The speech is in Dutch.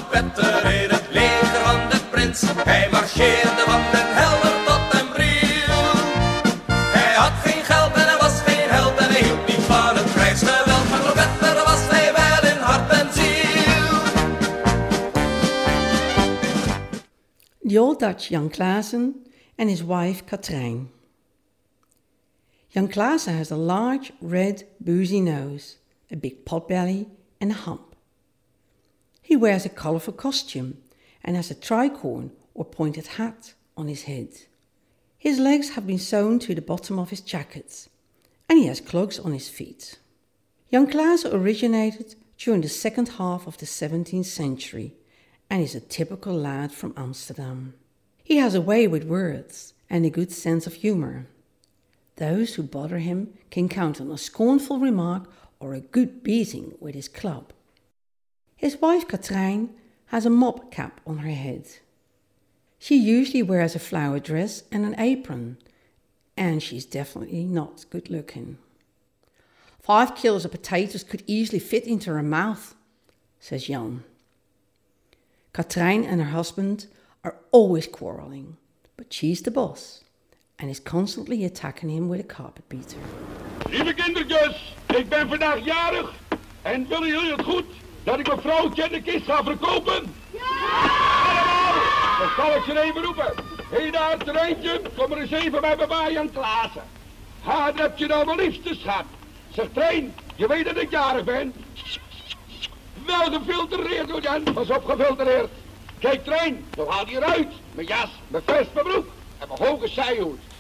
trompetter in het leger van de prins. Hij marcheerde van Den Helder tot Den Briel. Hij had geen geld en hij was geen held en hij hield niet van het krijgsgeweld. Maar trompetter was hij wel in hart en ziel. The Old Dutch Jan Klaassen and his wife Katrijn. Jan Klaassen has a large, red, boozy nose, a big potbelly and a hump. He wears a colourful costume and has a tricorn or pointed hat on his head. His legs have been sewn to the bottom of his jacket, and he has clogs on his feet. Jan Klaassen originated during the second half of the 17th century and is a typical lad from Amsterdam. He has a way with words and a good sense of humour. Those who bother him can count on a scornful remark or a good beating with his club. His wife Katrijn has a mob cap on her head. She usually wears a flower dress and an apron, and she's definitely not good looking. 5 kilos of potatoes could easily fit into her mouth, says Jan. Katrijn and her husband are always quarrelling, but she's the boss and is constantly attacking him with a carpet beater. Lieve kindertjes, ik ben vandaag jarig en willen jullie het goed dat ik mijn vrouwtje in de kist ga verkopen? Ja! Allemaal, dan zal ik ze even roepen. Hé daar, Treintje, kom er eens even bij papa Jan Klaassen. Ha, dat heb je nou wel liefste schat. Zeg Trein, je weet dat ik jarig ben. Wel gefiltreerd hoor Jan, pas op gefiltreerd. Kijk Trein, dan haal je eruit. Mijn jas, mijn vest, mijn broek en mijn hoge zijhoed.